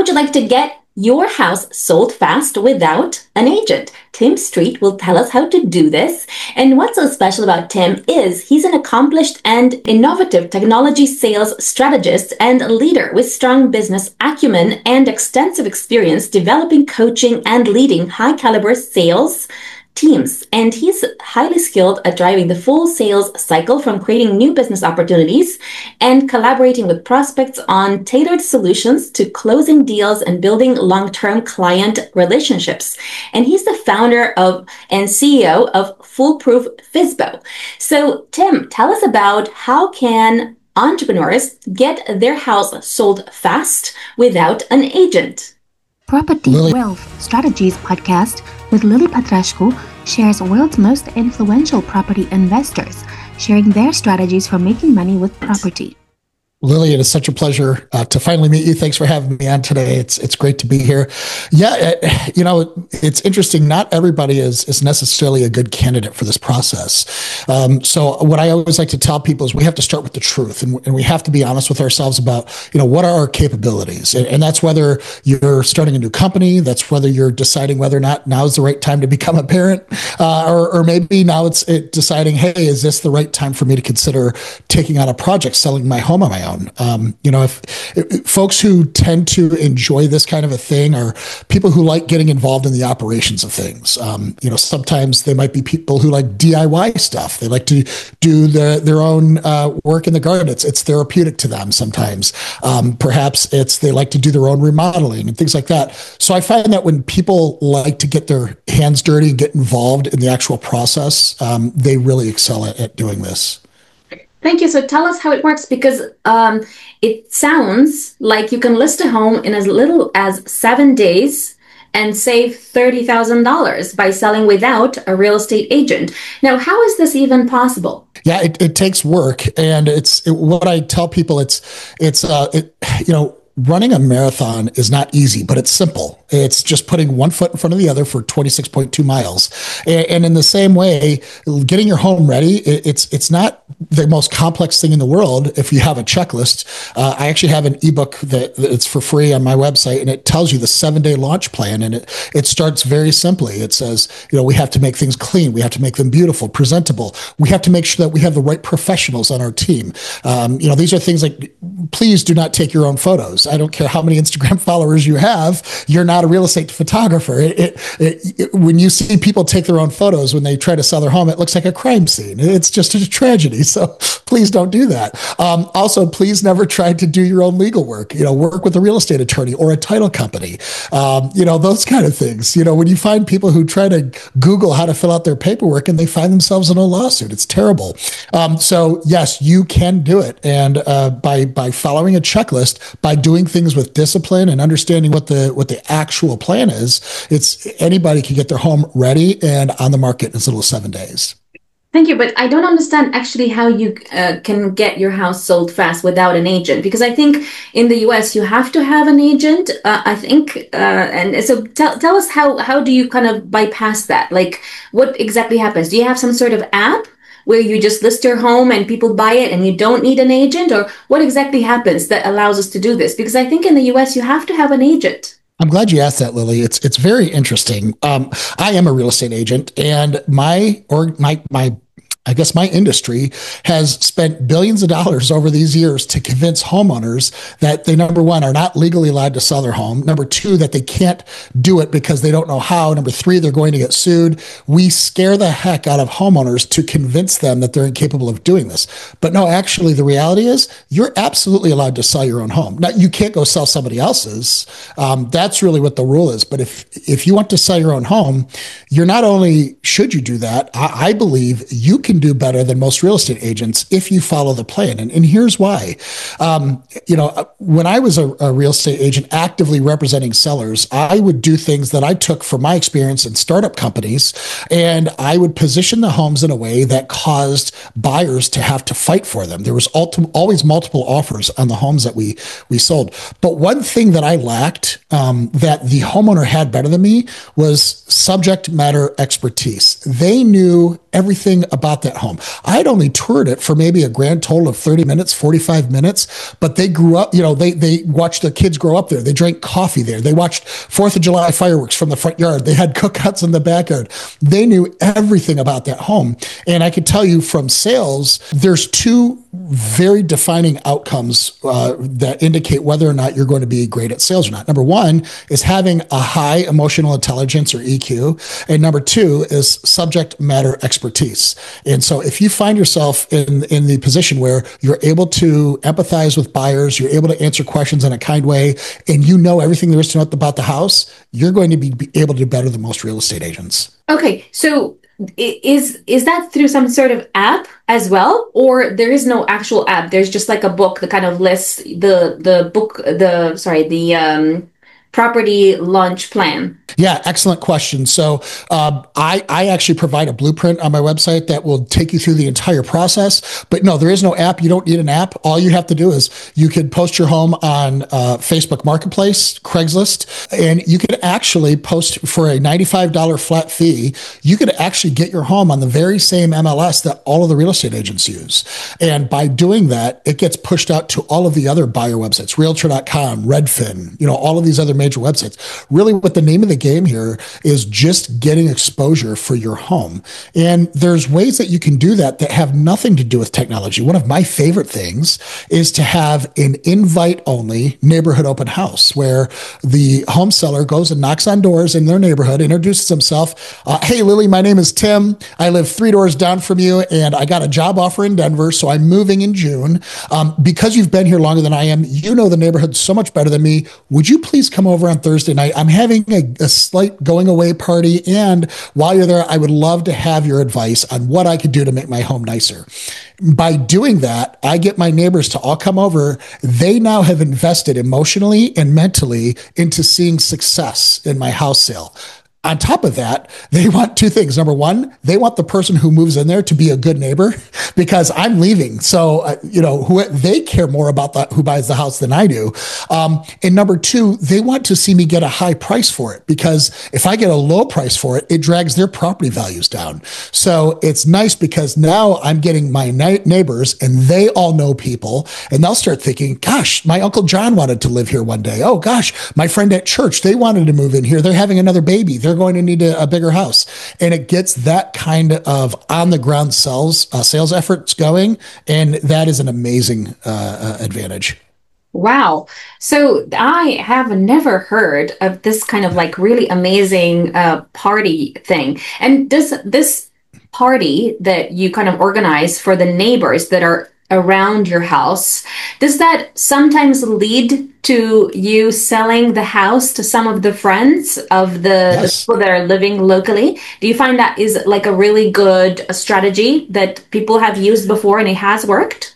would you like to get your house sold fast without an agent? Tim Street will tell us how to do this. And what's so special about Tim is he's an accomplished and innovative technology sales strategist and leader with strong business acumen and extensive experience developing, coaching, and leading high-caliber sales teams. And he's highly skilled at driving the full sales cycle, from creating new business opportunities and collaborating with prospects on tailored solutions to closing deals and building long-term client relationships. And he's the founder of and CEO of Foolproof FSBO. So Tim, tell us about how can entrepreneurs get their house sold fast without an agent? Property Wealth Strategies podcast with Lily Petrashku shares world's most influential property investors, sharing their strategies for making money with property. Lily, it is such a pleasure to finally meet you. Thanks for having me on today. It's great to be here. Yeah, it's interesting. Not everybody is necessarily a good candidate for this process. So what I always like to tell people is we have to start with the truth, and we have to be honest with ourselves about, what are our capabilities? And that's whether you're starting a new company, that's whether you're deciding whether or not now is the right time to become a parent, or maybe now it's deciding, hey, is this the right time for me to consider taking on a project, selling my home on my own? If folks who tend to enjoy this kind of a thing are people who like getting involved in the operations of things. Sometimes they might be people who like DIY stuff. They like to do their own work in the garden. It's therapeutic to them sometimes. Perhaps they like to do their own remodeling and things like that. So I find that when people like to get their hands dirty and get involved in the actual process, they really excel at doing this. Thank you. So tell us how it works, because it sounds like you can list a home in as little as 7 days and save $30,000 by selling without a real estate agent. Now, how is this even possible? Yeah, it takes work, and what I tell people. Running a marathon is not easy, but it's simple. It's just putting one foot in front of the other for 26.2 miles. And in the same way, getting your home ready, it's not the most complex thing in the world if you have a checklist. I actually have an ebook that's for free on my website, and it tells you the 7-day launch plan. And it starts very simply. It says, we have to make things clean. We have to make them beautiful, presentable. We have to make sure that we have the right professionals on our team. These are things like, please do not take your own photos. I don't care how many Instagram followers you have. You're not a real estate photographer. When you see people take their own photos when they try to sell their home, it looks like a crime scene. It's just a tragedy. So please don't do that. Also, please never try to do your own legal work. Work with a real estate attorney or a title company. Those kind of things. When you find people who try to Google how to fill out their paperwork and they find themselves in a lawsuit, it's terrible. So yes, you can do it. And by following a checklist, by doing things with discipline and understanding what the actual plan is, anybody can get their home ready and on the market in as little as 7 days. Thank you, but I don't understand actually how you can get your house sold fast without an agent, because I think in the US you have to have an agent. And so tell us how do you kind of bypass that? Like, what exactly happens? Do you have some sort of app where you just list your home and people buy it and you don't need an agent? Or what exactly happens that allows us to do this? Because I think in the US you have to have an agent. I'm glad you asked that, Lily. It's very interesting. I am a real estate agent, and my industry has spent billions of dollars over these years to convince homeowners that they, number one, are not legally allowed to sell their home. Number two, that they can't do it because they don't know how. Number three, they're going to get sued. We scare the heck out of homeowners to convince them that they're incapable of doing this. But no, actually, the reality is you're absolutely allowed to sell your own home. Now, you can't go sell somebody else's. That's really what the rule is. But if you want to sell your own home, you're not only should you do that, I believe you can do better than most real estate agents if you follow the plan. And here's why. When I was a real estate agent actively representing sellers, I would do things that I took from my experience in startup companies, and I would position the homes in a way that caused buyers to have to fight for them. There was always multiple offers on the homes that we sold. But one thing that I lacked that the homeowner had better than me was subject matter expertise. They knew everything about that home. I'd only toured it for maybe a grand total of 30 minutes, 45 minutes, but they grew up, they watched their kids grow up there. They drank coffee there. They watched 4th of July fireworks from the front yard. They had cookouts in the backyard. They knew everything about that home. And I can tell you from sales, there's two very defining outcomes that indicate whether or not you're going to be great at sales or not. Number one is having a high emotional intelligence or EQ. And number two is subject matter expertise. And so if you find yourself in the position where you're able to empathize with buyers, you're able to answer questions in a kind way, and you know everything there is to know about the house, you're going to be able to do better than most real estate agents. Okay, so is that through some sort of app as well, or there is no actual app? There's just like a book that kind of lists the property launch plan. Yeah, excellent question. So I actually provide a blueprint on my website that will take you through the entire process. But no, there is no app. You don't need an app. All you have to do is you could post your home on Facebook Marketplace, Craigslist, and you could actually post for a $95 flat fee. You could actually get your home on the very same MLS that all of the real estate agents use. And by doing that, it gets pushed out to all of the other buyer websites, Realtor.com, Redfin, all of these other major websites. Really, what the name of the game here is just getting exposure for your home. And there's ways that you can do that have nothing to do with technology. One of my favorite things is to have an invite-only neighborhood open house where the home seller goes and knocks on doors in their neighborhood, introduces himself. Hey, Lily, my name is Tim. I live 3 doors down from you, and I got a job offer in Denver, so I'm moving in June. Because you've been here longer than I am, you know the neighborhood so much better than me. Would you please come over on Thursday night? I'm having a slight going away party, and while you're there, I would love to have your advice on what I could do to make my home nicer. By doing that, I get my neighbors to all come over. They now have invested emotionally and mentally into seeing success in my house sale. On top of that, they want 2 things. Number one, they want the person who moves in there to be a good neighbor because I'm leaving. So, they care more about who buys the house than I do. And number 2, they want to see me get a high price for it because if I get a low price for it, it drags their property values down. So it's nice because now I'm getting my neighbors and they all know people and they'll start thinking, gosh, my Uncle John wanted to live here one day. Oh gosh, my friend at church, they wanted to move in here. They're having another baby. They're going to need a bigger house. And it gets that kind of on the ground sales efforts going. And that is an amazing advantage. Wow. So I have never heard of this kind of like really amazing party thing. And does this party that you kind of organize for the neighbors that are around your house, does that sometimes lead to you selling the house to some of the friends of the people that are living locally? Do you find that is like a really good strategy that people have used before and it has worked?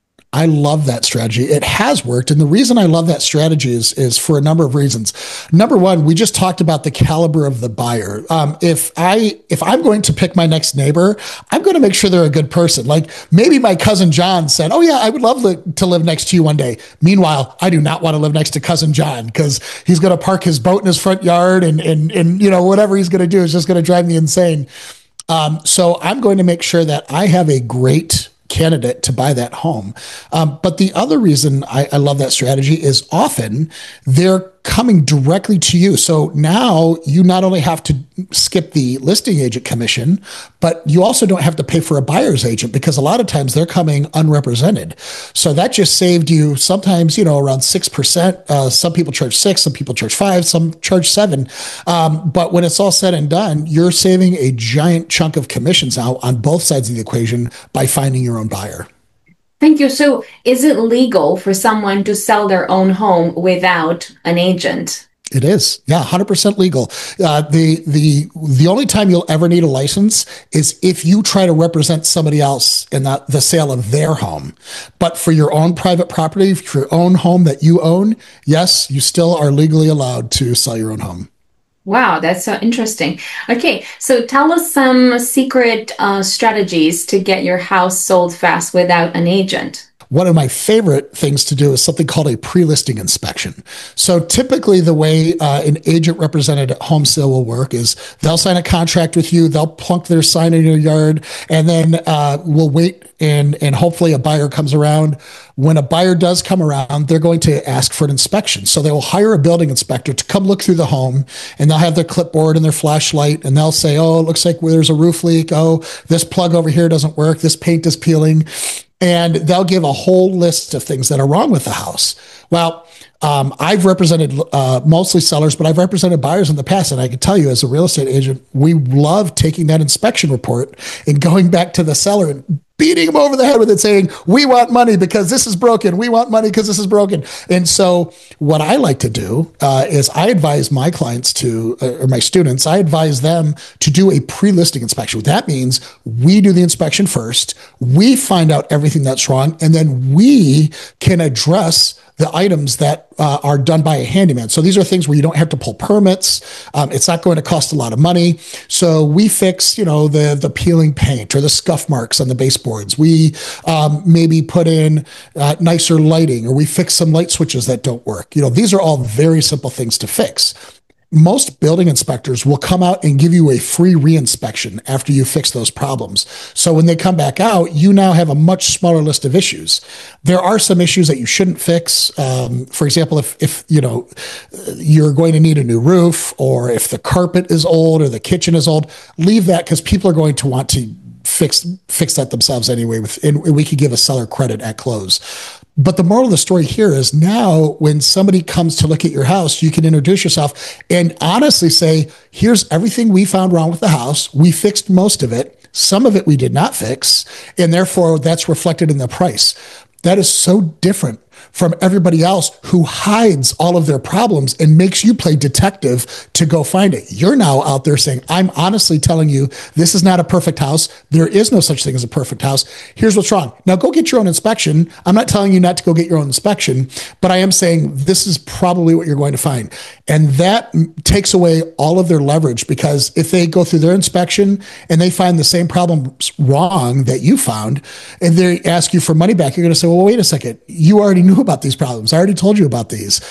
I love that strategy. It has worked. And the reason I love that strategy is for a number of reasons. Number one, we just talked about the caliber of the buyer. If I'm going to pick my next neighbor, I'm going to make sure they're a good person. Like maybe my cousin John said, oh yeah, I would love to live next to you one day. Meanwhile, I do not want to live next to cousin John because he's going to park his boat in his front yard and whatever he's going to do is just going to drive me insane. So I'm going to make sure that I have a great candidate to buy that home. But the other reason I love that strategy is often they're coming directly to you. So now you not only have to skip the listing agent commission, but you also don't have to pay for a buyer's agent because a lot of times they're coming unrepresented. So that just saved you sometimes, around 6%. Some people charge 6, some people charge 5, some charge 7. But when it's all said and done, you're saving a giant chunk of commissions now on both sides of the equation by finding your own buyer. Thank you. So is it legal for someone to sell their own home without an agent? It is. Yeah, 100% legal. The only time you'll ever need a license is if you try to represent somebody else in the sale of their home. But for your own private property, for your own home that you own, yes, you still are legally allowed to sell your own home. Wow, that's so interesting. Okay, so tell us some secret strategies to get your house sold fast without an agent. one of my favorite things to do is something called a pre-listing inspection. So typically the way an agent represented home sale will work is they'll sign a contract with you, they'll plunk their sign in your yard, and then we'll wait and hopefully a buyer comes around. When a buyer does come around, they're going to ask for an inspection. So they will hire a building inspector to come look through the home, and they'll have their clipboard and their flashlight, and they'll say, oh, it looks like there's a roof leak. Oh, this plug over here doesn't work. This paint is peeling. And they'll give a whole list of things that are wrong with the house. Well, I've represented mostly sellers, but I've represented buyers in the past. And I can tell you, as a real estate agent, we love taking that inspection report and going back to the seller and beating them over the head with it, saying, we want money because this is broken. We want money because this is broken. And so what I like to do is I advise my clients or my students, I advise them to do a pre-listing inspection. That means we do the inspection first, we find out everything that's wrong, and then we can address the items that are done by a handyman. So these are things where you don't have to pull permits. It's not going to cost a lot of money. So we fix, the peeling paint or the scuff marks on the baseboards. We maybe put in nicer lighting, or we fix some light switches that don't work. These are all very simple things to fix. Most building inspectors will come out and give you a free reinspection after you fix those problems. So when they come back out, you now have a much smaller list of issues. There are some issues that you shouldn't fix. For example, if you're going to need a new roof, or if the carpet is old or the kitchen is old, leave that, because people are going to want to fix that themselves anyway. And we could give a seller credit at close. But the moral of the story here is, now when somebody comes to look at your house, you can introduce yourself and honestly say, here's everything we found wrong with the house. We fixed most of it. Some of it we did not fix. And therefore that's reflected in the price. That is so different from everybody else who hides all of their problems and makes you play detective to go find it. You're now out there saying, I'm honestly telling you, this is not a perfect house. There is no such thing as a perfect house. Here's what's wrong. Now go get your own inspection. I'm not telling you not to go get your own inspection, but I am saying this is probably what you're going to find. And that takes away all of their leverage, because if they go through their inspection and they find the same problems wrong that you found, and they ask you for money back, you're going to say, well, wait a second. You already knew about these problems. I already told you about these.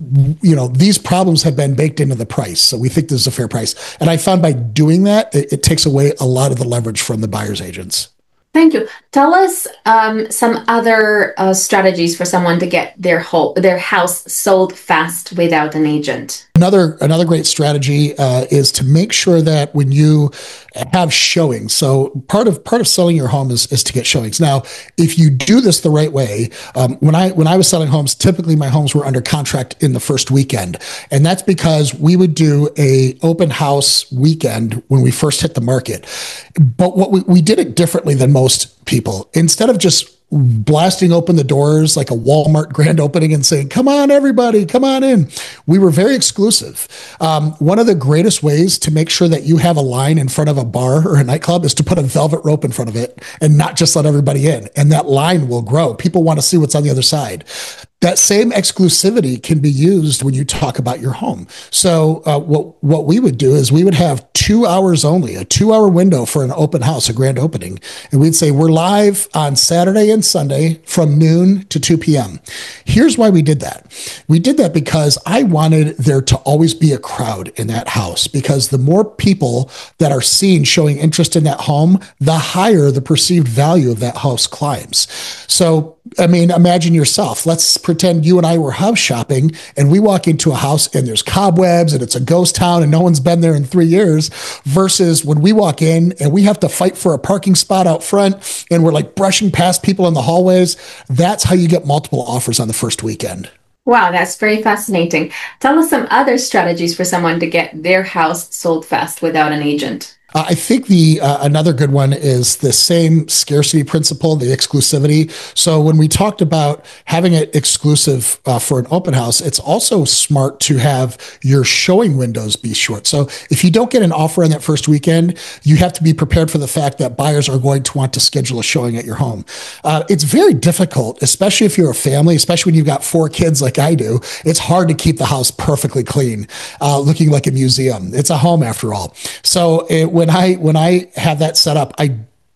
These problems have been baked into the price. So we think this is a fair price. And I found by doing that, it takes away a lot of the leverage from the buyer's agents. Thank you. Tell us some other strategies for someone to get their house sold fast without an agent. Another great strategy is to make sure that when you have showings, so part of selling your home is to get showings. Now, if you do this the right way, when I was selling homes, typically my homes were under contract in the first weekend, and that's because we would do a open house weekend when we first hit the market. But what we did it differently than most people. Instead of just blasting open the doors like a Walmart grand opening and saying, come on, everybody, come on in, we were very exclusive. One of the greatest ways to make sure that you have a line in front of a bar or a nightclub is to put a velvet rope in front of it and not just let everybody in. And that line will grow. People want to see what's on the other side. That same exclusivity can be used when you talk about your home. So what we would do is we would have 2 hours only, a 2-hour window for an open house, a grand opening. And we'd say, we're live on Saturday and Sunday from noon to 2 p.m. Here's why we did that. We did that because I wanted there to always be a crowd in that house, because the more people that are seen showing interest in that home, the higher the perceived value of that house climbs. So, imagine yourself. Let's pretend you and I were house shopping and we walk into a house and there's cobwebs and it's a ghost town and no one's been there in 3 years, versus when we walk in and we have to fight for a parking spot out front and we're like brushing past people in the hallways. That's how you get multiple offers on the first weekend. Wow, that's very fascinating. Tell us some other strategies for someone to get their house sold fast without an agent. I think another good one is the same scarcity principle, the exclusivity. So when we talked about having it exclusive for an open house, it's also smart to have your showing windows be short. So if you don't get an offer on that first weekend, you have to be prepared for the fact that buyers are going to want to schedule a showing at your home. It's very difficult, especially if you're a family, especially when you've got 4 kids like I do. It's hard to keep the house perfectly clean, looking like a museum. It's a home after all. So when I have that set up, I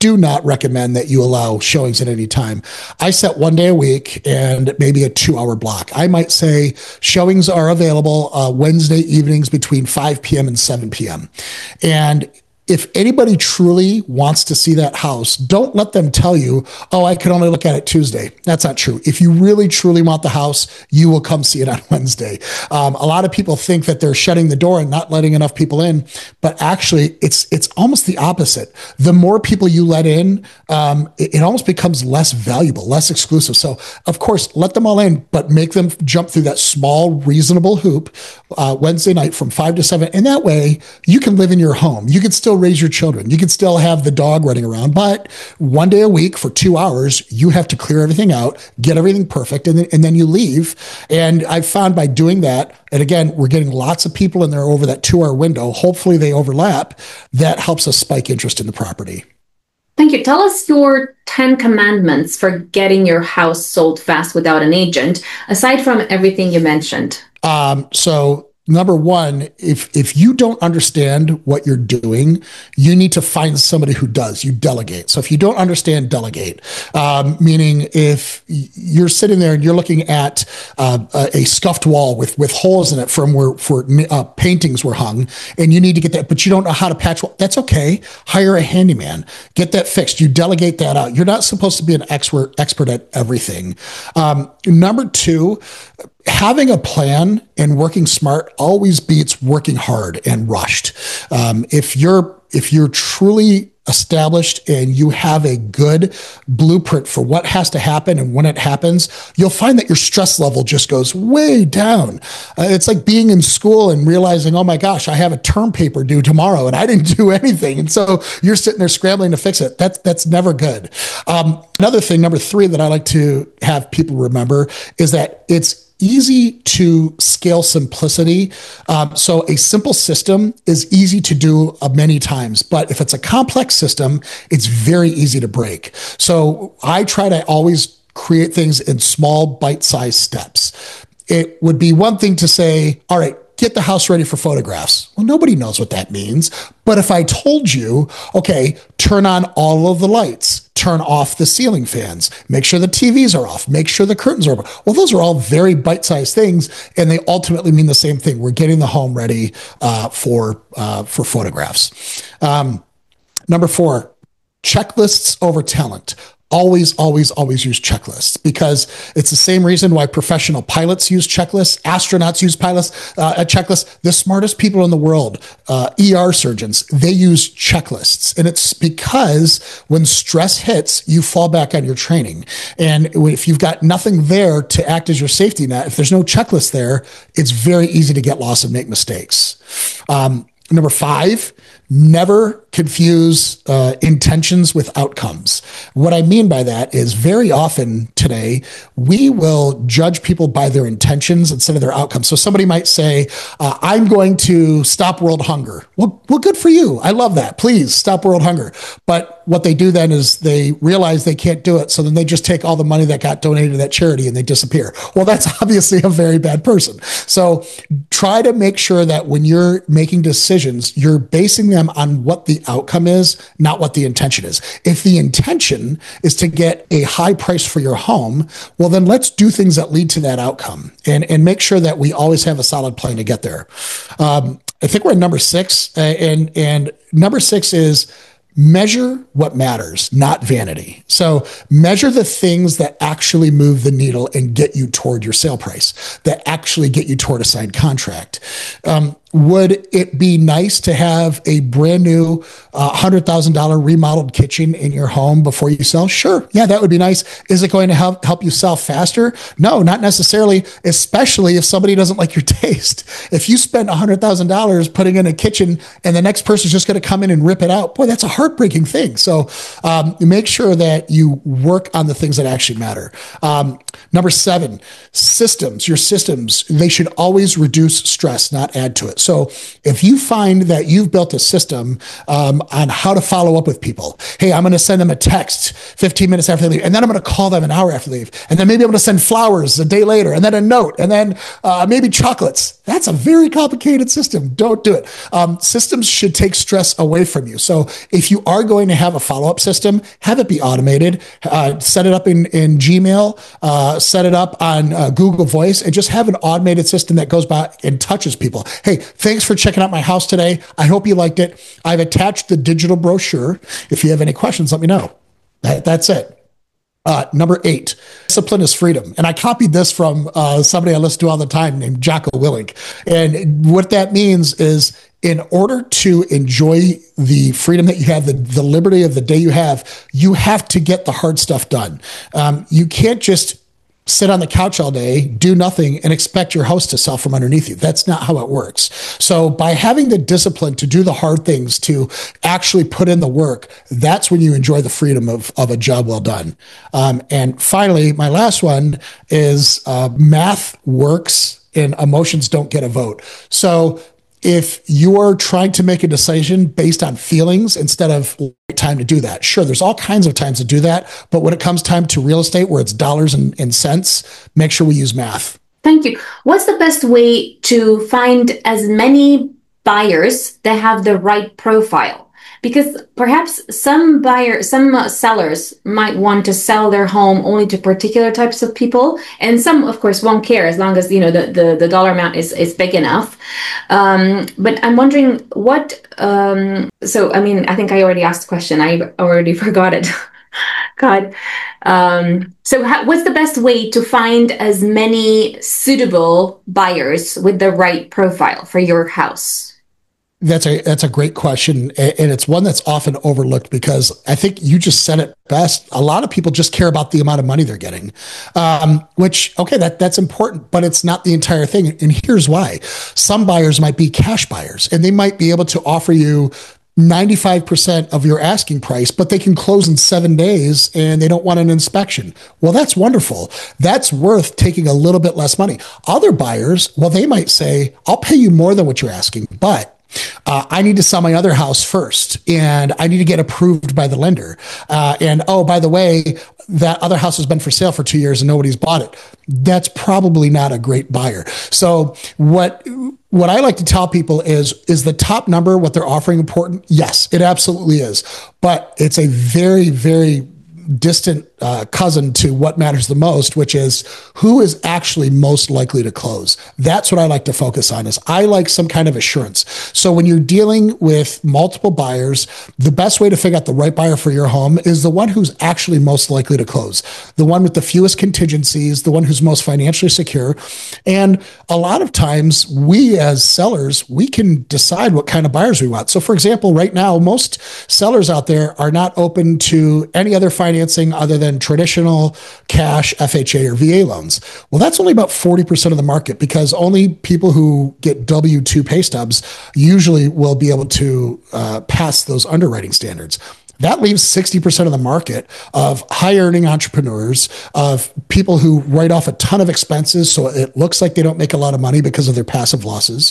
do not recommend that you allow showings at any time. I set 1 day a week and maybe a 2-hour block. I might say showings are available Wednesday evenings between 5 p.m. and 7 p.m. And if anybody truly wants to see that house, don't let them tell you, oh, I can only look at it Tuesday. That's not true. If you really, truly want the house, you will come see it on Wednesday. A lot of people think that they're shutting the door and not letting enough people in, but actually it's almost the opposite. The more people you let in, it almost becomes less valuable, less exclusive. So of course, let them all in, but make them jump through that small, reasonable hoop Wednesday night from 5 to 7. And that way you can live in your home. You can still raise your children. You can still have the dog running around, but 1 day a week for 2 hours, you have to clear everything out, get everything perfect, and then you leave. And I've found by doing that, and again, we're getting lots of people in there over that 2-hour window. Hopefully they overlap. That helps us spike interest in the property. Thank you. Tell us your 10 commandments for getting your house sold fast without an agent, aside from everything you mentioned. So number one, if you don't understand what you're doing, you need to find somebody who does. You delegate. So if you don't understand, delegate. Meaning if you're sitting there and you're looking at a scuffed wall with holes in it from where paintings were hung, and you need to get that, but you don't know how to patch. That's okay. Hire a handyman. Get that fixed. You delegate that out. You're not supposed to be an expert at everything. Number two, having a plan and working smart always beats working hard and rushed. If you're truly established and you have a good blueprint for what has to happen and when it happens, you'll find that your stress level just goes way down. It's like being in school and realizing, oh my gosh, I have a term paper due tomorrow and I didn't do anything. And so you're sitting there scrambling to fix it. That's never good. Another thing, number three, that I like to have people remember is that it's easy to scale simplicity. So a simple system is easy to do many times, but if it's a complex system, it's very easy to break. So I try to always create things in small bite-sized steps. It would be one thing to say, all right, get the house ready for photographs. Well, nobody knows what that means. But if I told you, okay, turn on all of the lights, turn off the ceiling fans, make sure the TVs are off, make sure the curtains are open. Well, those are all very bite-sized things, and they ultimately mean the same thing. We're getting the home ready for photographs. Number four, checklists over talent. Always use checklists, because it's the same reason why professional pilots use checklists, astronauts use checklists. The smartest people in the world, ER surgeons, they use checklists. And it's because when stress hits, you fall back on your training. And if you've got nothing there to act as your safety net, if there's no checklist there, it's very easy to get lost and make mistakes. Number five, never confuse intentions with outcomes. What I mean by that is very often today, we will judge people by their intentions instead of their outcomes. So somebody might say, I'm going to stop world hunger. Well, good for you. I love that. Please stop world hunger. But what they do then is they realize they can't do it. So then they just take all the money that got donated to that charity and they disappear. Well, that's obviously a very bad person. So try to make sure that when you're making decisions, you're basing them on what the outcome is, not what the intention is. If the intention is to get a high price for your home, well, then let's do things that lead to that outcome and make sure that we always have a solid plan to get there. I think we're at number six, and number six is measure what matters, not vanity. So measure the things that actually move the needle and get you toward your sale price, that actually get you toward a signed contract. Would it be nice to have a brand new $100,000 remodeled kitchen in your home before you sell? Sure. Yeah, that would be nice. Is it going to help you sell faster? No, not necessarily, especially if somebody doesn't like your taste. If you spend $100,000 putting in a kitchen and the next person's just going to come in and rip it out, boy, that's a heartbreaking thing. So make sure that you work on the things that actually matter. Number seven, systems. Your systems, they should always reduce stress, not add to it. So if you find that you've built a system on how to follow up with people, hey, I'm going to send them a text 15 minutes after they leave, and then I'm going to call them an hour after they leave, and then maybe I'm going to send flowers a day later, and then a note, and then maybe chocolates. That's a very complicated system. Don't do it. Systems should take stress away from you. So if you are going to have a follow-up system, have it be automated. Set it up in Gmail, set it up on Google Voice, and just have an automated system that goes by and touches people. Hey, thanks for checking out my house today. I hope you liked it. I've attached the digital brochure. If you have any questions, let me know. That's it. Number 8, discipline is freedom. And I copied this from somebody I listen to all the time named Jocko Willink. And what that means is, in order to enjoy the freedom that you have, the liberty of the day you have to get the hard stuff done. You can't just sit on the couch all day, do nothing, and expect your house to sell from underneath you. That's not how it works. So by having the discipline to do the hard things, to actually put in the work, that's when you enjoy the freedom of a job well done. And finally, my last one is math works and emotions don't get a vote. So if you're trying to make a decision based on feelings instead of time to do that, sure, there's all kinds of times to do that. But when it comes time to real estate, where it's dollars and cents, make sure we use math. Thank you. What's the best way to find as many buyers that have the right profile? Because perhaps some sellers might want to sell their home only to particular types of people, and some, of course, won't care as long as the dollar amount is big enough. But I'm wondering what. So I mean, I think I already asked the question. I already forgot it. God. What's the best way to find as many suitable buyers with the right profile for your house? That's a great question. And it's one that's often overlooked, because I think you just said it best. A lot of people just care about the amount of money they're getting, which, okay, that's important, but it's not the entire thing. And here's why. Some buyers might be cash buyers, and they might be able to offer you 95% of your asking price, but they can close in 7 days and they don't want an inspection. Well, that's wonderful. That's worth taking a little bit less money. Other buyers, well, they might say, I'll pay you more than what you're asking, but I need to sell my other house first, and I need to get approved by the lender. And oh, by the way, that other house has been for sale for 2 years and nobody's bought it. That's probably not a great buyer. So what I like to tell people is the top number, what they're offering, important? Yes, it absolutely is. But it's a very, very distant cousin to what matters the most, which is who is actually most likely to close. That's what I like to focus on. Is I like some kind of assurance. So when you're dealing with multiple buyers, the best way to figure out the right buyer for your home is the one who's actually most likely to close, the one with the fewest contingencies, the one who's most financially secure. And a lot of times we as sellers, we can decide what kind of buyers we want. So for example, right now, most sellers out there are not open to any other financing other than traditional cash, FHA, or VA loans. Well, that's only about 40% of the market, because only people who get W-2 pay stubs usually will be able to pass those underwriting standards. That leaves 60% of the market of high-earning entrepreneurs, of people who write off a ton of expenses, so it looks like they don't make a lot of money because of their passive losses.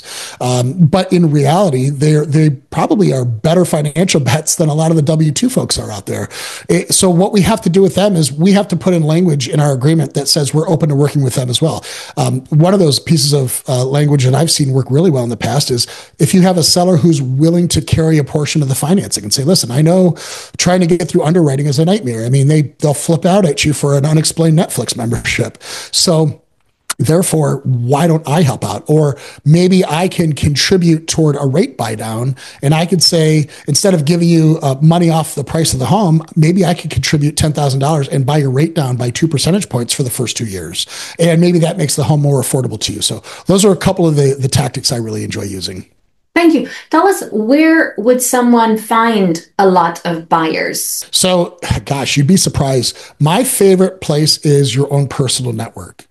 But in reality, they probably are better financial bets than a lot of the W-2 folks are out there. So what we have to do with them is we have to put in language in our agreement that says we're open to working with them as well. One of those pieces of language that I've seen work really well in the past is if you have a seller who's willing to carry a portion of the financing and say, listen, I know trying to get through underwriting is a nightmare. I mean, they'll flip out at you for an unexplained Netflix membership. So therefore, why don't I help out? Or maybe I can contribute toward a rate buy down, and I could say, instead of giving you money off the price of the home, maybe I could contribute $10,000 and buy your rate down by 2 percentage points for the first 2 years. And maybe that makes the home more affordable to you. So those are a couple of the tactics I really enjoy using. Thank you. Tell us, where would someone find a lot of buyers? So, gosh, you'd be surprised. My favorite place is your own personal network.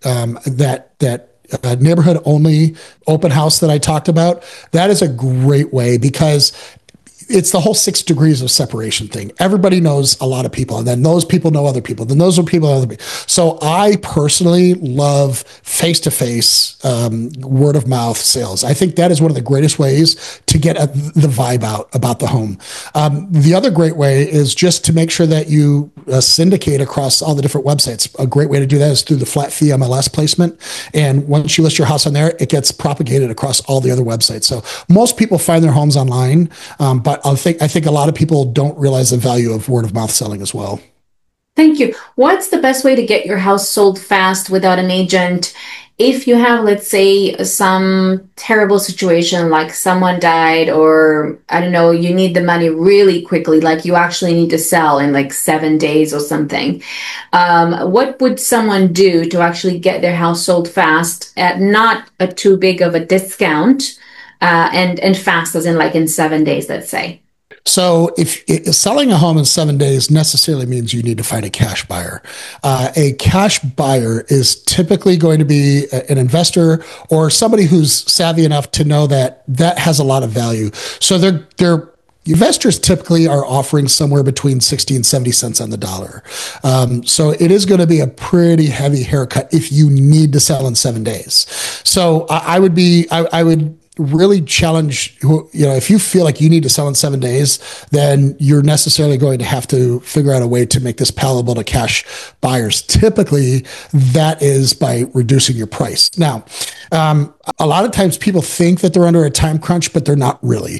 That neighborhood only open house that I talked about, that is a great way, because it's the whole 6 degrees of separation thing. Everybody knows a lot of people, and then those people know other people, then those are people know other people. So I personally love face-to-face word of mouth sales. I think that is one of the greatest ways to get the vibe out about the home. The other great way is just to make sure that you syndicate across all the different websites. A great way to do that is through the flat fee MLS placement. And once you list your house on there, it gets propagated across all the other websites. So most people find their homes online, but I think a lot of people don't realize the value of word of mouth selling as well. Thank you. What's the best way to get your house sold fast without an agent? If you have, let's say, some terrible situation, like someone died, or I don't know, you need the money really quickly, like you actually need to sell in like 7 days or something. What would someone do to actually get their house sold fast at not a too big of a discount, and fast as in like in 7 days, let's say? So if selling a home in 7 days necessarily means you need to find a cash buyer. A cash buyer is typically going to be an investor or somebody who's savvy enough to know that that has a lot of value. So they're investors typically are offering somewhere between 60 and 70 cents on the dollar. So it is going to be a pretty heavy haircut if you need to sell in 7 days. So I would really challenge, if you feel like you need to sell in 7 days, then you're necessarily going to have to figure out a way to make this palatable to cash buyers. Typically, that is by reducing your price. Now, a lot of times people think that they're under a time crunch, but they're not really.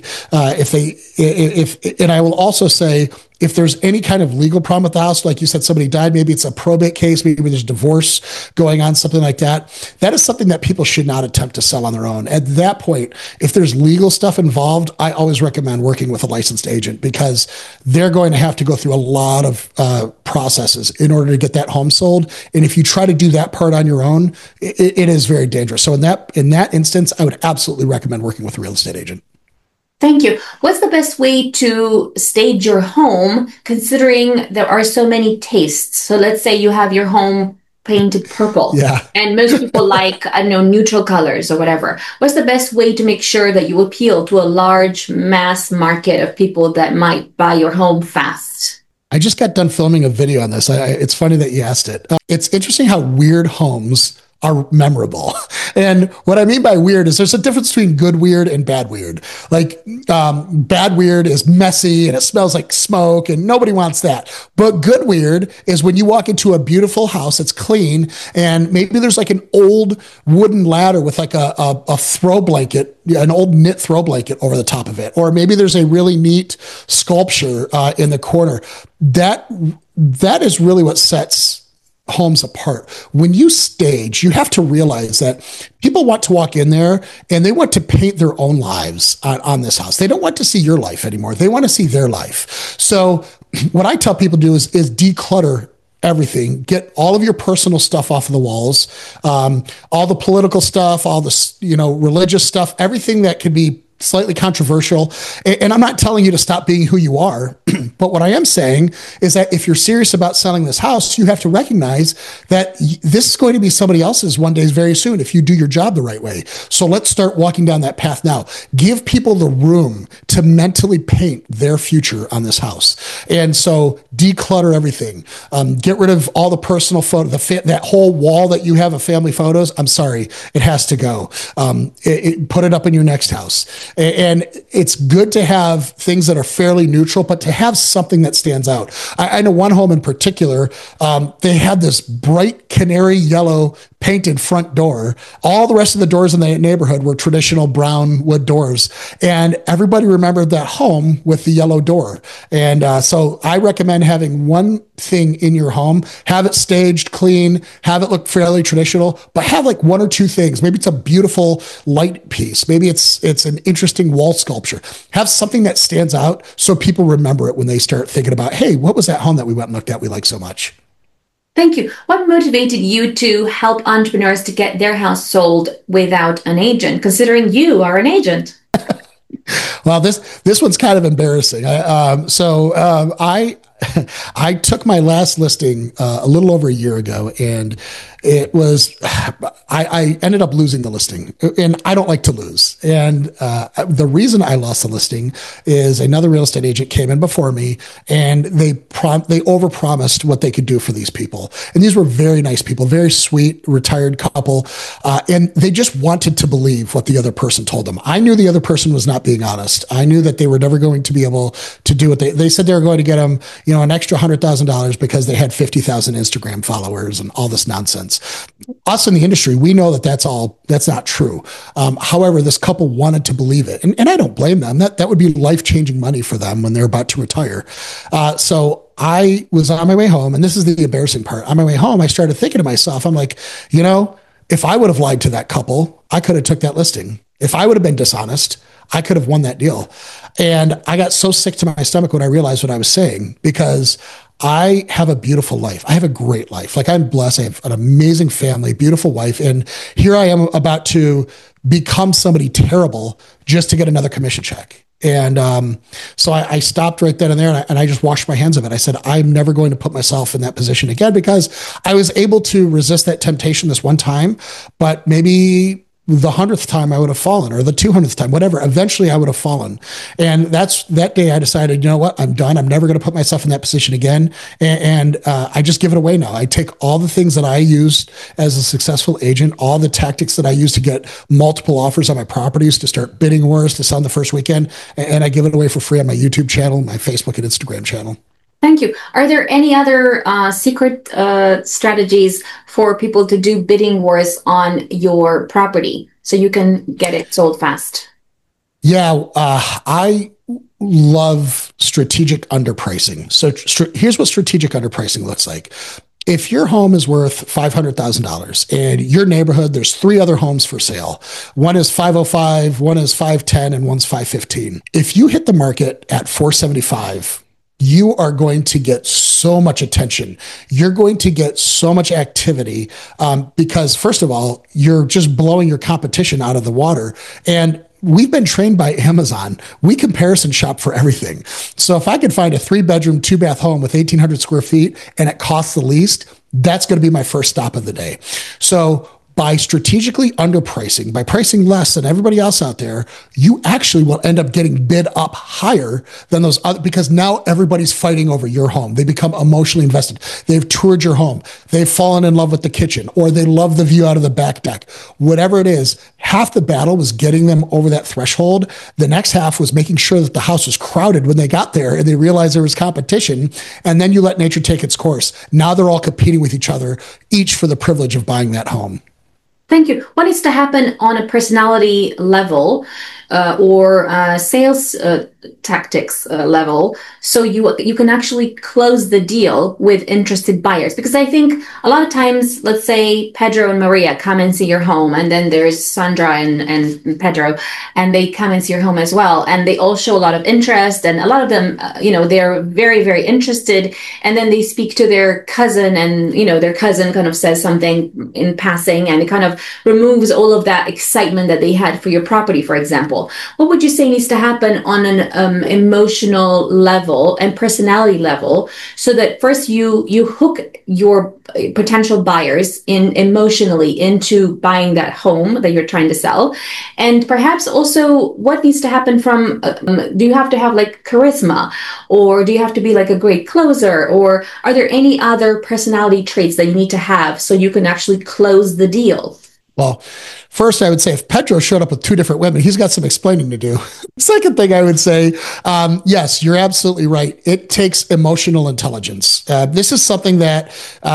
And I will also say, if there's any kind of legal problem with the house, like you said, somebody died, maybe it's a probate case, maybe there's divorce going on, something like that. That is something that people should not attempt to sell on their own. At that point, if there's legal stuff involved, I always recommend working with a licensed agent because they're going to have to go through a lot of processes in order to get that home sold. And if you try to do that part on your own, it is very dangerous. So in that instance, I would absolutely recommend working with a real estate agent. Thank you. What's the best way to stage your home, considering there are so many tastes? So let's say you have your home painted purple, and most people like, I don't know, neutral colors or whatever. What's the best way to make sure that you appeal to a large mass market of people that might buy your home fast? I just got done filming a video on this. It's funny that you asked it. It's interesting how weird homes are memorable. And what I mean by weird is there's a difference between good weird and bad weird. Like bad weird is messy and it smells like smoke and nobody wants that. But good weird is when you walk into a beautiful house that's clean and maybe there's like an old wooden ladder with like a throw blanket, an old knit throw blanket over the top of it. Or maybe there's a really neat sculpture in the corner. That is really what sets homes apart. When you stage, you have to realize that people want to walk in there and they want to paint their own lives on this house. They don't want to see your life anymore. They want to see their life. So what I tell people to do is declutter everything. Get all of your personal stuff off of the walls, all the political stuff, all the religious stuff, everything that could be slightly controversial. And I'm not telling you to stop being who you are, but what I am saying is that if you're serious about selling this house, you have to recognize that this is going to be somebody else's one day very soon if you do your job the right way. So let's start walking down that path now. Give people the room to mentally paint their future on this house. And so declutter everything. Get rid of all the personal photos, that whole wall that you have of family photos. I'm sorry, it has to go. Put it up in your next house. And it's good to have things that are fairly neutral, but to have something that stands out. I know one home in particular, they had this bright canary yellow painted front door. All the rest of the doors in the neighborhood were traditional brown wood doors. And everybody remembered that home with the yellow door. And so I recommend having one thing in your home, have it staged, clean, have it look fairly traditional, but have like one or two things. Maybe it's a beautiful light piece. Maybe it's an interesting wall sculpture. Have something that stands out so people remember it when they start thinking about, hey, what was that home that we went and looked at we like so much? Thank you. What motivated you to help entrepreneurs to get their house sold without an agent, considering you are an agent? Well, this one's kind of embarrassing. I took my last listing a little over a year ago, and it was, I ended up losing the listing, and I don't like to lose. And the reason I lost the listing is another real estate agent came in before me, and they overpromised what they could do for these people. And these were very nice people, very sweet, retired couple. And they just wanted to believe what the other person told them. I knew the other person was not being honest. I knew that they were never going to be able to do what they said they were going to get them, an extra $100,000 because they had 50,000 Instagram followers and all this nonsense. Us in the industry, we know that that's not true. However, this couple wanted to believe it. And I don't blame them. That would be life-changing money for them when they're about to retire. So I was on my way home, and this is the embarrassing part. On my way home, I started thinking to myself, I'm like, if I would have lied to that couple, I could have took that listing. If I would have been dishonest, I could have won that deal. And I got so sick to my stomach when I realized what I was saying, because I have a beautiful life. I have a great life. Like, I'm blessed. I have an amazing family, beautiful wife. And here I am about to become somebody terrible just to get another commission check. And so I stopped right then and there, and I just washed my hands of it. I said, I'm never going to put myself in that position again, because I was able to resist that temptation this one time, but maybe the 100th time I would have fallen, or the 200th time, whatever. Eventually I would have fallen. And that day I decided, you know what, I'm done. I'm never going to put myself in that position again. And I just give it away now. I take all the things that I used as a successful agent, all the tactics that I used to get multiple offers on my properties, to start bidding wars, to sell in the first weekend, and I give it away for free on my YouTube channel, my Facebook and Instagram channel. Thank you. Are there any other secret strategies for people to do bidding wars on your property so you can get it sold fast? Yeah, I love strategic underpricing. So here's what strategic underpricing looks like. If your home is worth $500,000 and your neighborhood, there's 3 other homes for sale. One is 505, one is 510, and one's 515. If you hit the market at 475, you are going to get so much attention. You're going to get so much activity because, first of all, you're just blowing your competition out of the water. And we've been trained by Amazon. We comparison shop for everything. So if I could find a 3-bedroom, 2-bath home with 1,800 square feet and it costs the least, that's going to be my first stop of the day. So by strategically underpricing, by pricing less than everybody else out there, you actually will end up getting bid up higher than those other, because now everybody's fighting over your home. They become emotionally invested. They've toured your home. They've fallen in love with the kitchen, or they love the view out of the back deck. Whatever it is, half the battle was getting them over that threshold. The next half was making sure that the house was crowded when they got there and they realized there was competition. And then you let nature take its course. Now they're all competing with each other, each for the privilege of buying that home. Thank you. What needs to happen on a personality level or sales tactics level so you can actually close the deal with interested buyers? Because I think a lot of times, let's say Pedro and Maria come and see your home, and then there's Sandra and Pedro, and they come and see your home as well, and they all show a lot of interest, and a lot of them, they're very, very interested, and then they speak to their cousin, and their cousin kind of says something in passing, and it kind of removes all of that excitement that they had for your property, for example. What would you say needs to happen on an emotional level and personality level so that first you hook your potential buyers emotionally into buying that home that you're trying to sell? And perhaps also what needs to happen from, do you have to have like charisma, or do you have to be like a great closer, or are there any other personality traits that you need to have so you can actually close the deal? Well, first, I would say if Pedro showed up with 2 different women, he's got some explaining to do. Second thing I would say, yes, you're absolutely right. It takes emotional intelligence. This is something that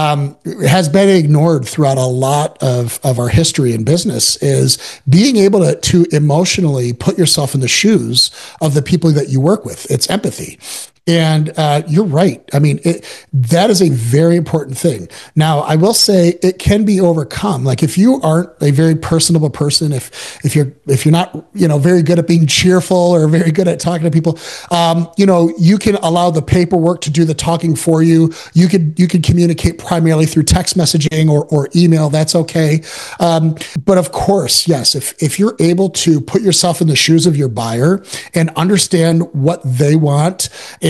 has been ignored throughout a lot of our history in business, is being able to emotionally put yourself in the shoes of the people that you work with. It's empathy. And you're right. I mean, that is a very important thing. Now, I will say it can be overcome. Like if you aren't a very personable person, if you're not very good at being cheerful or very good at talking to people, you can allow the paperwork to do the talking for you. You could communicate primarily through text messaging or email. That's okay. But of course, yes, if you're able to put yourself in the shoes of your buyer and understand what they want, and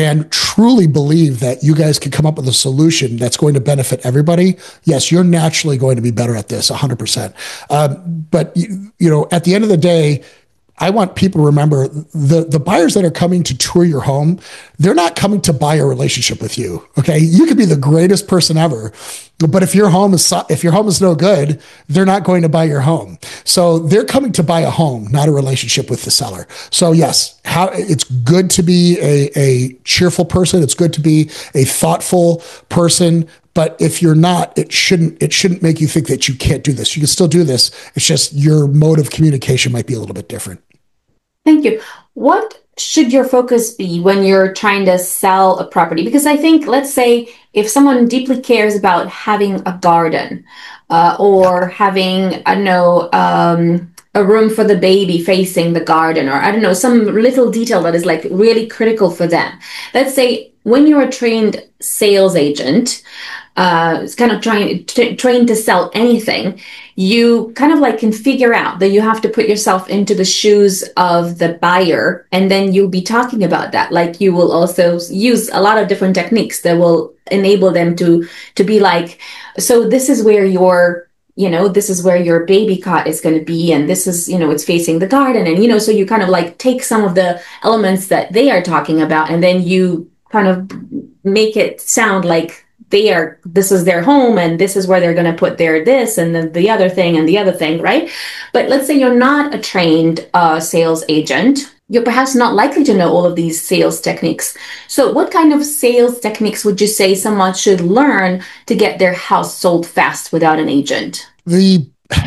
and truly believe that you guys can come up with a solution that's going to benefit everybody, yes, you're naturally going to be better at this 100%. But at the end of the day, I want people to remember the buyers that are coming to tour your home, they're not coming to buy a relationship with you. Okay. You could be the greatest person ever, but if your home is no good, they're not going to buy your home. So they're coming to buy a home, not a relationship with the seller. So yes, it's good to be a cheerful person. It's good to be a thoughtful person. But if you're not, it shouldn't make you think that you can't do this. You can still do this. It's just your mode of communication might be a little bit different. Thank you. What should your focus be when you're trying to sell a property? Because I think, let's say, if someone deeply cares about having a garden or having, I don't know, a room for the baby facing the garden, or I don't know, some little detail that is like really critical for them. Let's say when you're a trained sales agent, it's kind of trained to sell anything, you kind of like can figure out that you have to put yourself into the shoes of the buyer, and then you'll be talking about that. Like you will also use a lot of different techniques that will enable them to be like, so this is where this is where your baby cot is going to be, and this is, it's facing the garden, and so you kind of like take some of the elements that they are talking about, and then you kind of make it sound like this is their home, and this is where they're going to put their this and then the other thing and the other thing, right? But let's say you're not a trained sales agent. You're perhaps not likely to know all of these sales techniques. So what kind of sales techniques would you say someone should learn to get their house sold fast without an agent? The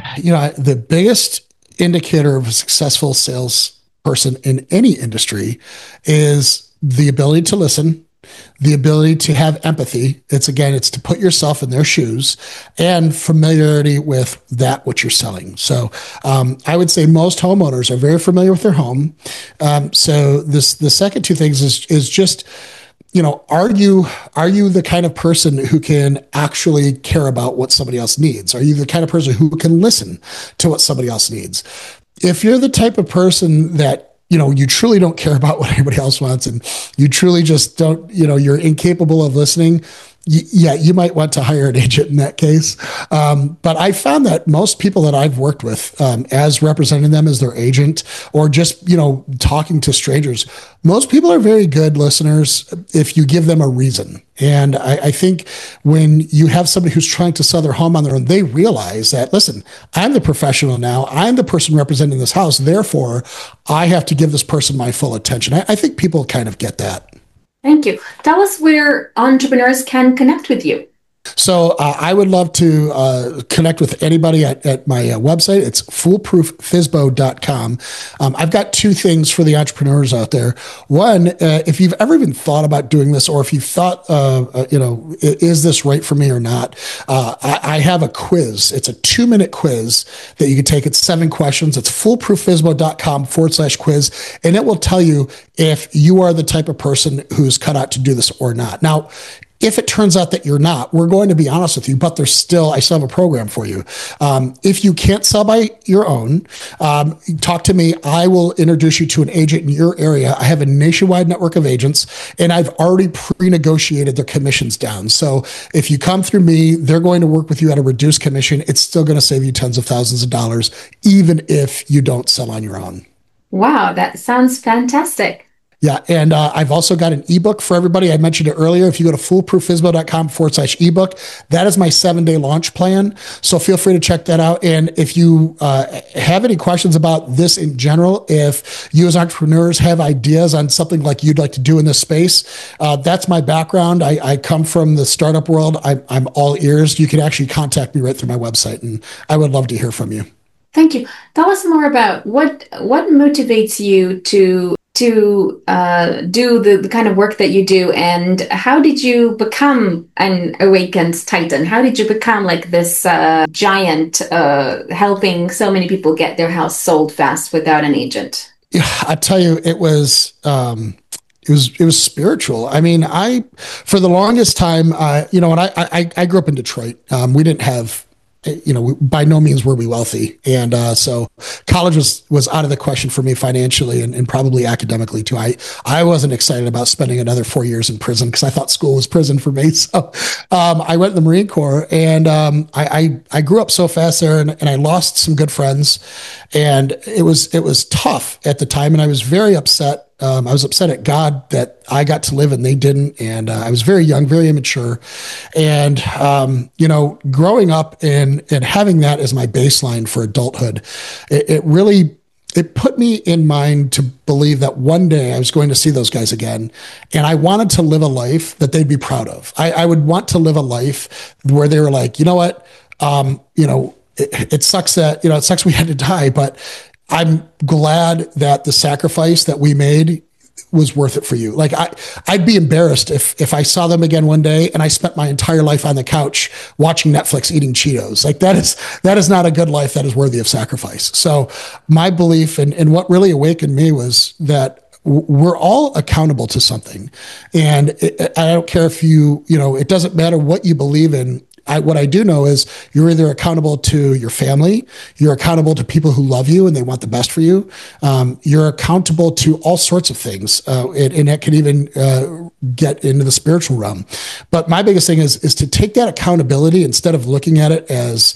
biggest indicator of a successful salesperson in any industry is the ability to listen, the ability to have empathy. It's to put yourself in their shoes, and familiarity with what you're selling. So I would say most homeowners are very familiar with their home. So the second two things is just, are you the kind of person who can actually care about what somebody else needs? Are you the kind of person who can listen to what somebody else needs? If you're the type of person that you truly don't care about what anybody else wants, and you truly just don't, you're incapable of listening, you might want to hire an agent in that case. But I found that most people that I've worked with, as representing them as their agent, or just, talking to strangers, most people are very good listeners if you give them a reason. And I think when you have somebody who's trying to sell their home on their own, they realize that, listen, I'm the professional now. I'm the person representing this house. Therefore, I have to give this person my full attention. I think people kind of get that. Thank you. Tell us where entrepreneurs can connect with you. So I would love to connect with anybody at my website. It's foolprooffizbo.com. I've got two things for the entrepreneurs out there. One, if you've ever even thought about doing this, or if you've thought, is this right for me or not? I have a quiz. It's a 2-minute quiz that you can take. It's 7 questions. It's foolprooffizbo.com/quiz. And it will tell you if you are the type of person who's cut out to do this or not. Now, if it turns out that you're not, we're going to be honest with you, but I still have a program for you. If you can't sell by your own, talk to me. I will introduce you to an agent in your area. I have a nationwide network of agents, and I've already pre-negotiated their commissions down. So if you come through me, they're going to work with you at a reduced commission. It's still going to save you tens of thousands of dollars, even if you don't sell on your own. Wow, that sounds fantastic. Yeah. And I've also got an ebook for everybody. I mentioned it earlier. If you go to foolprooffizbo.com/ebook, that is my 7-day launch plan. So feel free to check that out. And if you have any questions about this in general, if you as entrepreneurs have ideas on something like you'd like to do in this space, that's my background. I come from the startup world. I'm all ears. You can actually contact me right through my website, and I would love to hear from you. Thank you. Tell us more about what motivates you to do the kind of work that you do, and how did you become an awakened titan? How did you become like this giant helping so many people get their house sold fast without an agent? Yeah, I tell you, it was spiritual. I mean, for the longest time, when I grew up in Detroit, we didn't have by no means were we wealthy. And so college was out of the question for me financially and probably academically too. I wasn't excited about spending another 4 years in prison because I thought school was prison for me. So I went to the Marine Corps, and I grew up so fast there, and I lost some good friends, and it was tough at the time, and I was very upset. I was upset at God that I got to live and they didn't. And I was very young, very immature. And, growing up and having that as my baseline for adulthood, it put me in mind to believe that one day I was going to see those guys again. And I wanted to live a life that they'd be proud of. I would want to live a life where they were like, you know what? It sucks that, it sucks we had to die, but I'm glad that the sacrifice that we made was worth it for you. Like I'd be embarrassed if I saw them again one day and I spent my entire life on the couch watching Netflix eating Cheetos. Like that is not a good life that is worthy of sacrifice. So my belief and what really awakened me was that we're all accountable to something. And I don't care if it doesn't matter what you believe in. What I do know is you're either accountable to your family, you're accountable to people who love you and they want the best for you. You're accountable to all sorts of things, and that can even get into the spiritual realm. But my biggest thing is to take that accountability instead of looking at it as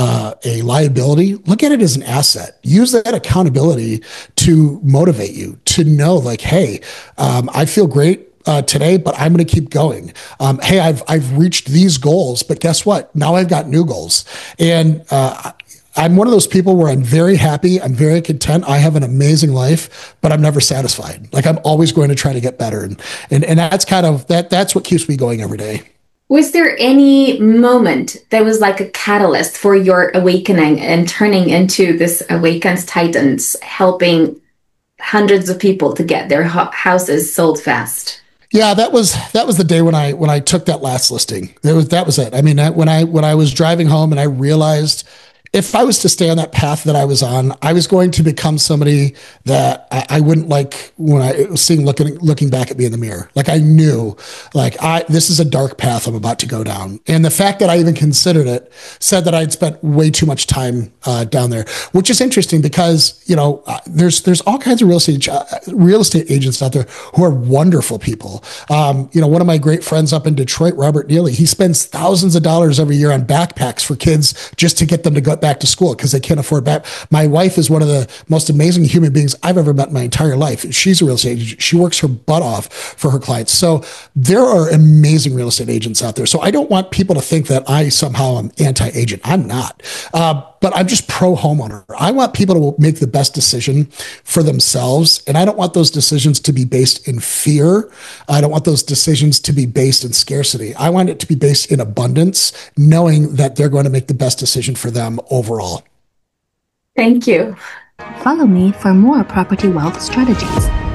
a liability. Look at it as an asset. Use that accountability to motivate you to know, like, hey, I feel great today, but I'm going to keep going. Hey, I've reached these goals, but guess what? Now I've got new goals. And I'm one of those people where I'm very happy. I'm very content. I have an amazing life, but I'm never satisfied. Like I'm always going to try to get better. And that's kind of that's what keeps me going every day. Was there any moment that was like a catalyst for your awakening and turning into this Awakened Titans, helping hundreds of people to get their houses sold fast? Yeah, that was the day when I took that last listing. That was it. I mean, when I was driving home and I realized if I was to stay on that path that I was on, I was going to become somebody that I wouldn't like when I was seeing looking back at me in the mirror. Like I knew, this is a dark path I'm about to go down. And the fact that I even considered it said that I'd spent way too much time down there, which is interesting because, there's all kinds of real estate agents out there who are wonderful people. One of my great friends up in Detroit, Robert Neely, he spends thousands of dollars every year on backpacks for kids just to get them to go back to school because they can't afford back. My wife is one of the most amazing human beings I've ever met in my entire life. She's a real estate agent. She works her butt off for her clients. So there are amazing real estate agents out there. So I don't want people to think that I somehow am anti-agent. I'm not. But I'm just pro homeowner. I want people to make the best decision for themselves. And I don't want those decisions to be based in fear. I don't want those decisions to be based in scarcity. I want it to be based in abundance, knowing that they're going to make the best decision for them overall. Thank you. Follow me for more property wealth strategies.